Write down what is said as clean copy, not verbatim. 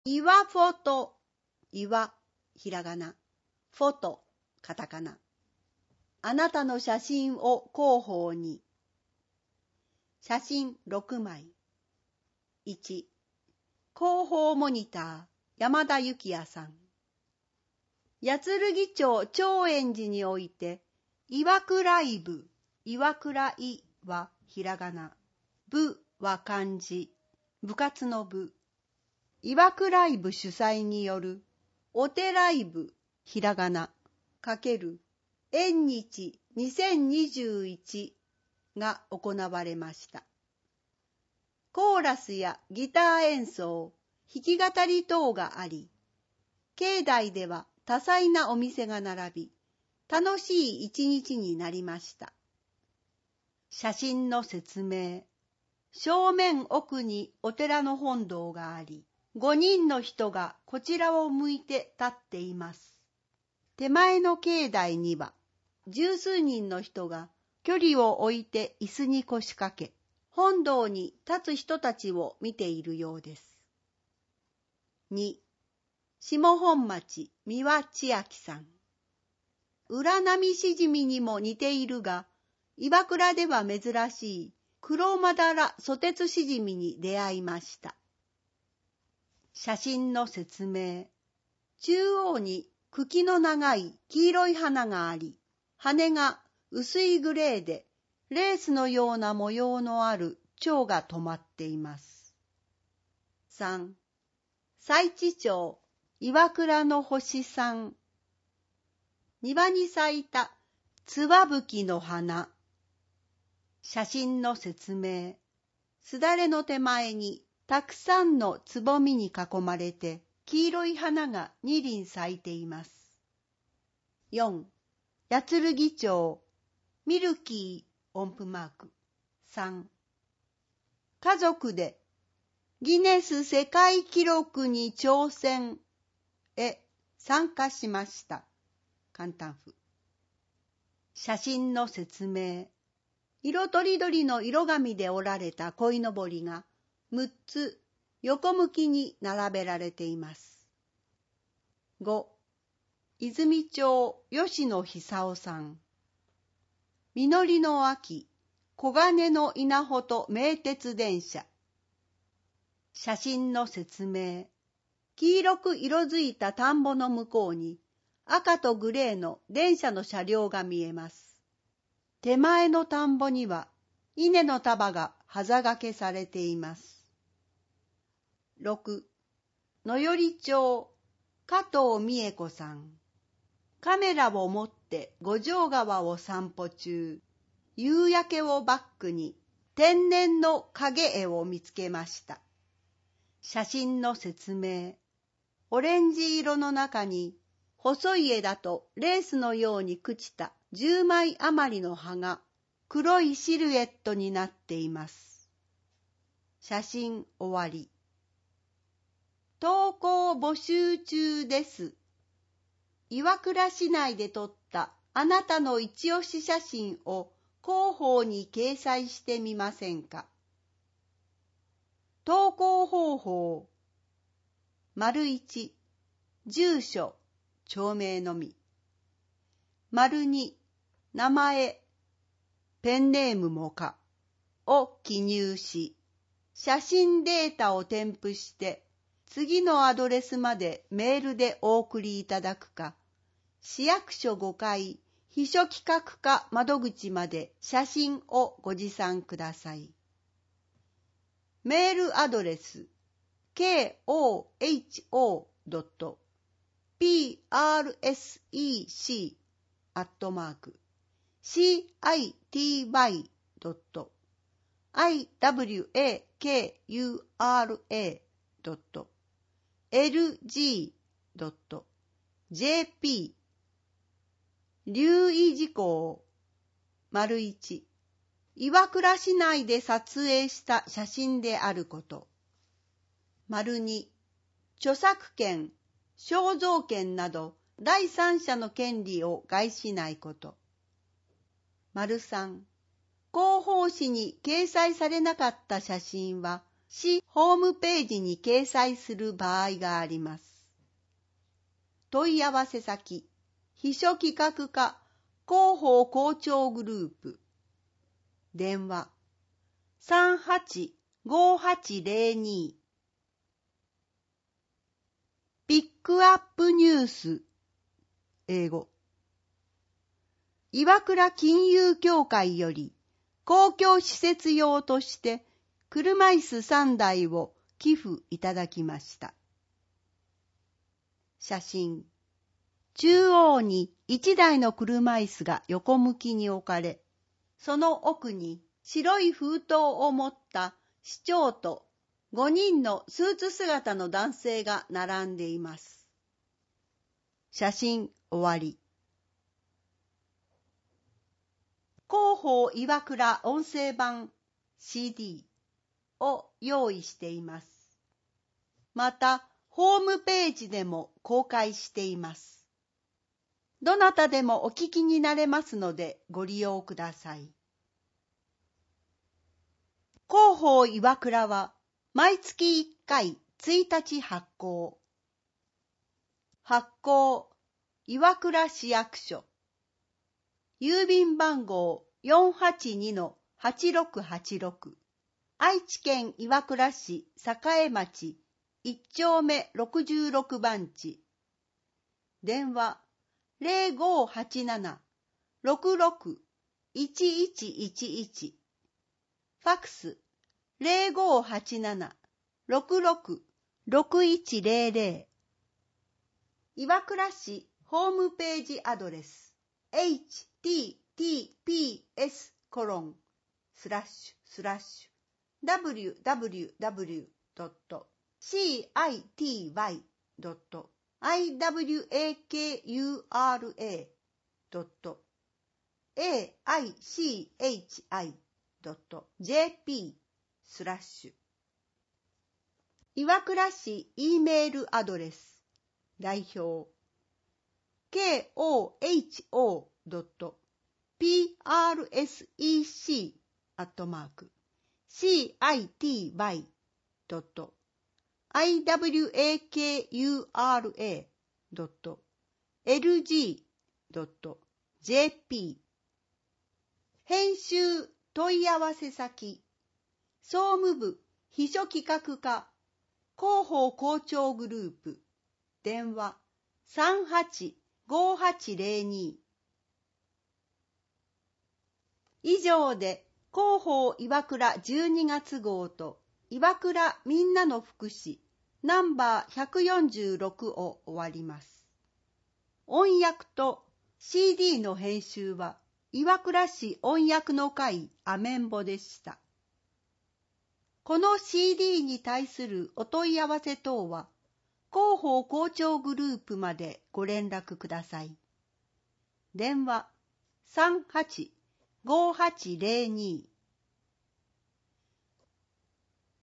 岩フォト、岩、ひらがな、フォト、カタカナ。あなたの写真を広報に。写真6枚。1、広報モニター、山田幸也さん。八剣町長円寺において、岩倉井部、岩倉井はひらがな、部は漢字、部活の部。岩倉井部主催による、お寺井部、ひらがな、かける、縁日2021が行われました。コーラスやギター演奏、弾き語り等があり、境内では多彩なお店が並び、楽しい一日になりました。写真の説明。正面奥にお寺の本堂があり、5人の人がこちらを向いて立っています。手前の境内には、十数人の人が距離を置いて椅子に腰掛け、本堂に立つ人たちを見ているようです。2、下本町三輪千秋さん。浦波しじみにも似ているが、岩倉では珍しい黒まだらソテツしじみに出会いました。写真の説明。中央に茎の長い黄色い花があり、羽が薄いグレーでレースのような模様のある蝶が止まっています。3、佐知町岩倉の星さん。庭に咲いたつわぶきの花。写真の説明。すだれの手前にたくさんのつぼみに囲まれて黄色い花が2輪咲いています。4、八剣町ミルキー音符マーク。3、家族でギネス世界記録に挑戦へ参加しました。簡単符。写真の説明。色とりどりの色紙で織られた鯉のぼりが6つ横向きに並べられています。5、泉町吉野久夫さん。実りの秋、黄金の稲穂と名鉄電車。写真の説明。黄色く色づいた田んぼの向こうに赤とグレーの電車の車両が見えます。手前の田んぼには稲の束が端掛けされています。6、野寄町加藤美恵子さん。カメラを持って五条川を散歩中、夕焼けをバックに天然の影絵を見つけました。写真の説明。オレンジ色の中に細い枝とレースのように朽ちた10枚余りの葉が黒いシルエットになっています。写真終わり。投稿募集中です。岩倉市内で撮ったあなたの一押し写真を広報に掲載してみませんか。投稿方法。1、住所、町名のみ。2、名前、ペンネームもかを記入し、写真データを添付して次のアドレスまでメールでお送りいただくか、市役所5階秘書企画課窓口まで写真をご持参ください。メールアドレス kohsec@city-iwakura.jp 留意事項。1、岩倉市内で撮影した写真であること。2、著作権、肖像権など第三者の権利を害しないこと。3、広報誌に掲載されなかった写真は市ホームページに掲載する場合があります。問い合わせ先、秘書企画課広報校長グループ。電話、385802。ピックアップニュース。英語。岩倉金融協会より公共施設用として車椅子3台を寄付いただきました。写真。中央に1台の車椅子が横向きに置かれ、その奥に白い封筒を持った市長と5人のスーツ姿の男性が並んでいます。写真終わり。広報岩倉音声版 CD を用意しています。また、ホームページでも公開しています。どなたでもお聞きになれますのでご利用ください。広報岩倉は毎月1回1日発行。発行、岩倉市役所。郵便番号 482-8686。愛知県岩倉市栄町1丁目66番地。電話0587-66-1111。ファクス0587-66-6100。岩倉市ホームページアドレス https://www.cityy.aichi.jp/ 岩倉市 E メールアドレス代表 kohou.pressec.iwakura.lg.jp 編集問い合わせ先総務部秘書企画課広報校長グループ電話385802。以上で広報岩倉12月号と岩倉みんなの福祉ナンバー146を終わります。音訳と CD の編集は岩倉市音訳の会アメンボでした。この CD に対するお問い合わせ等は広報校長グループまでご連絡ください。電話385802